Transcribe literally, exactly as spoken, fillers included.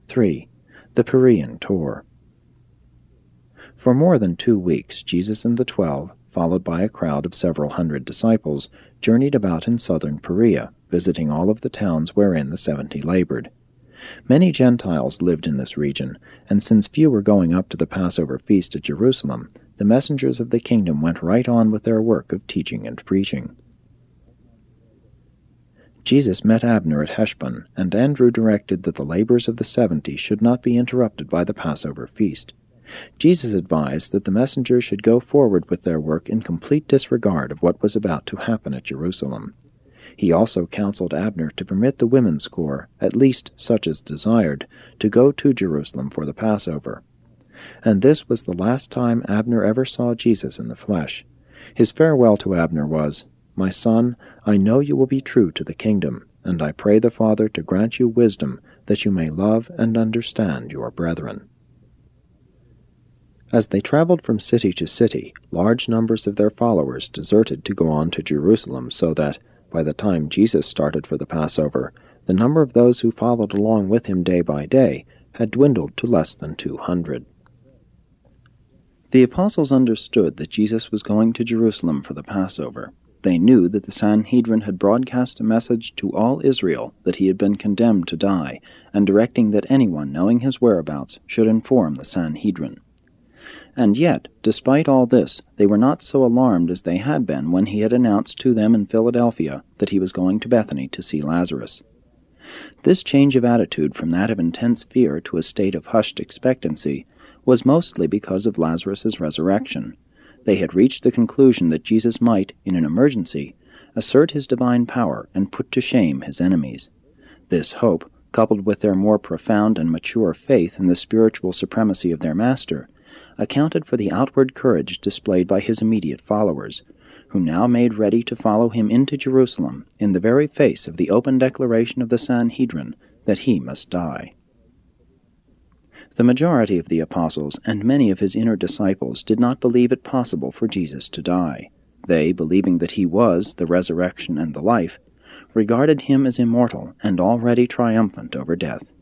three. The Perean Tour. For more than two weeks Jesus and the twelve, followed by a crowd of several hundred disciples, journeyed about in southern Perea, visiting all of the towns wherein the seventy labored. Many Gentiles lived in this region, and since few were going up to the Passover feast at Jerusalem, the messengers of the kingdom went right on with their work of teaching and preaching. Jesus met Abner at Heshbon, and Andrew directed that the labors of the seventy should not be interrupted by the Passover feast. Jesus advised that the messengers should go forward with their work in complete disregard of what was about to happen at Jerusalem. He also counseled Abner to permit the women's corps, at least such as desired, to go to Jerusalem for the Passover. And this was the last time Abner ever saw Jesus in the flesh. His farewell to Abner was, "My son, I know you will be true to the kingdom, and I pray the Father to grant you wisdom, that you may love and understand your brethren." As they traveled from city to city, large numbers of their followers deserted to go on to Jerusalem, so that, by the time Jesus started for the Passover, the number of those who followed along with him day by day had dwindled to less than two hundred. The apostles understood that Jesus was going to Jerusalem for the Passover. They knew that the Sanhedrin had broadcast a message to all Israel that he had been condemned to die, and directing that anyone knowing his whereabouts should inform the Sanhedrin. And yet, despite all this, they were not so alarmed as they had been when he had announced to them in Philadelphia that he was going to Bethany to see Lazarus. This change of attitude from that of intense fear to a state of hushed expectancy was mostly because of Lazarus's resurrection. They had reached the conclusion that Jesus might, in an emergency, assert his divine power and put to shame his enemies. This hope, coupled with their more profound and mature faith in the spiritual supremacy of their Master, accounted for the outward courage displayed by his immediate followers, who now made ready to follow him into Jerusalem in the very face of the open declaration of the Sanhedrin that he must die. The majority of the apostles and many of his inner disciples did not believe it possible for Jesus to die. They, believing that he was the resurrection and the life, regarded him as immortal and already triumphant over death.